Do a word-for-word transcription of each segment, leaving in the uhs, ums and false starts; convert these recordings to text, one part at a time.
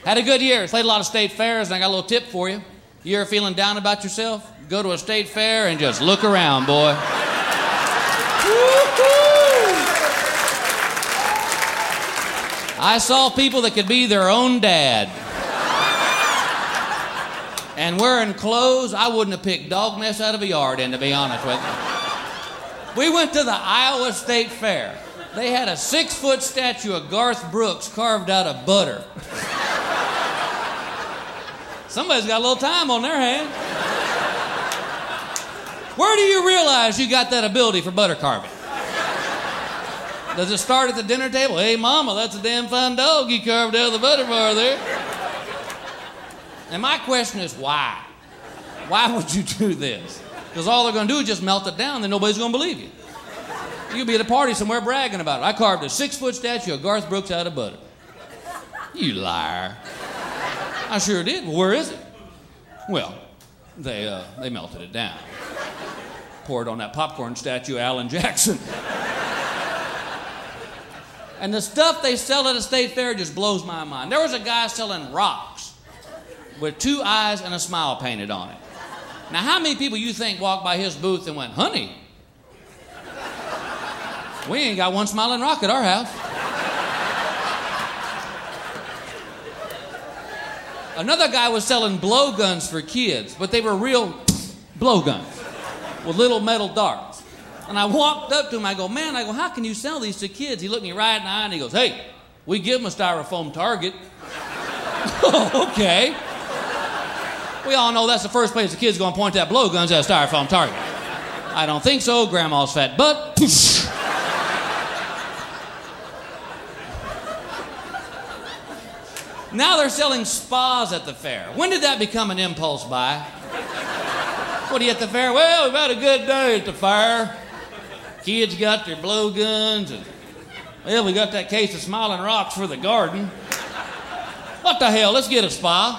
Had a good year. Played a lot of state fairs, and I got a little tip for you. You ever feeling down about yourself? Go to a state fair and just look around, boy. I saw people that could be their own dad. And wearing clothes I wouldn't have picked dog nests out of a yard in, to be honest with you. We went to the Iowa State Fair. They had a six-foot statue of Garth Brooks carved out of butter. Somebody's got a little time on their hand. Where do you realize you got that ability for butter carving? Does it start at the dinner table? Hey, Mama, that's a damn fine dog you carved out of the butter bar there. And my question is, why? Why would you do this? Because all they're going to do is just melt it down, then nobody's going to believe you. You'll be at a party somewhere bragging about it. I carved a six-foot statue of Garth Brooks out of butter. You liar. I sure did. Well, where is it? Well, they, uh, they melted it down. Poured on that popcorn statue of Alan Jackson. And the stuff they sell at a state fair just blows my mind. There was a guy selling rocks with two eyes and a smile painted on it. Now, how many people you think walked by his booth and went, honey, we ain't got one smiling rock at our house. Another guy was selling blowguns for kids, but they were real blowguns with little metal darts. And I walked up to him, I go, man, I go, how can you sell these to kids? He looked me right in the eye and he goes, hey, we give them a styrofoam target. Oh, okay. We all know that's the first place the kid's going to point that blowguns at a styrofoam target. I don't think so, Grandma's fat butt. Now they're selling spas at the fair. When did that become an impulse buy? What are you at the fair? Well, we've had a good day at the fair. Kids got their blowguns, and, well, we got that case of Smiling Rocks for the garden. What the hell? Let's get a spa.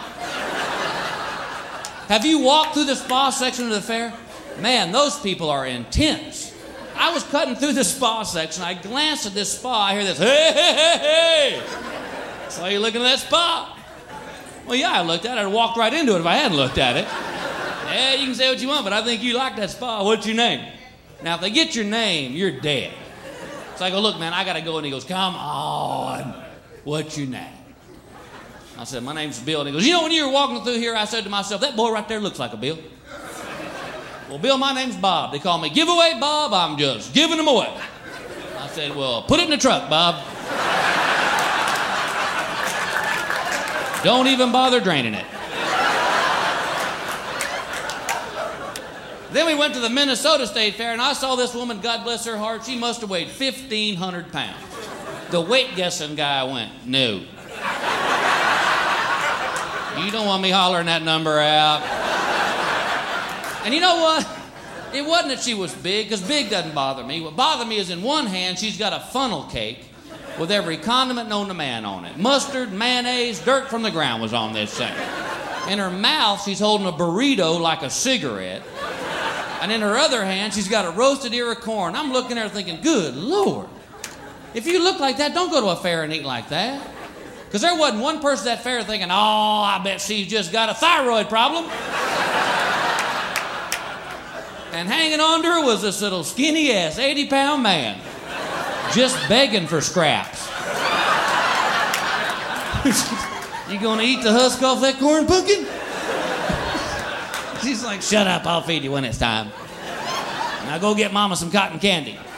Have you walked through the spa section of the fair? Man, those people are intense. I was cutting through the spa section. I glanced at this spa. I hear this, hey, hey, hey, hey. So you looking at that spa? Well, yeah, I looked at it. I'd walked right into it if I hadn't looked at it. Yeah, you can say what you want, but I think you like that spa. What's your name? Now, if they get your name, you're dead. So I go, look, man, I got to go. And he goes, come on. What's your name? I said, my name's Bill. And he goes, you know, when you were walking through here, I said to myself, that boy right there looks like a Bill. Well, Bill, my name's Bob. They call me Giveaway Bob. I'm just giving them away. I said, well, put it in the truck, Bob. Don't even bother draining it. Then we went to the Minnesota State Fair, and I saw this woman, God bless her heart, she must have weighed fifteen hundred pounds. The weight guessing guy went, no. You don't want me hollering that number out. And you know what? It wasn't that she was big, because big doesn't bother me. What bothered me is in one hand, she's got a funnel cake with every condiment known to man on it. Mustard, mayonnaise, dirt from the ground was on this thing. In her mouth, she's holding a burrito like a cigarette. And in her other hand, she's got a roasted ear of corn. I'm looking at her thinking, good Lord. If you look like that, don't go to a fair and eat like that. Because there wasn't one person at that fair thinking, oh, I bet she's just got a thyroid problem. And hanging on to her was this little skinny-ass eighty-pound man. Just begging for scraps. You gonna eat the husk off that corn pumpkin? She's like, shut up, I'll feed you when it's time. Now go get Mama some cotton candy.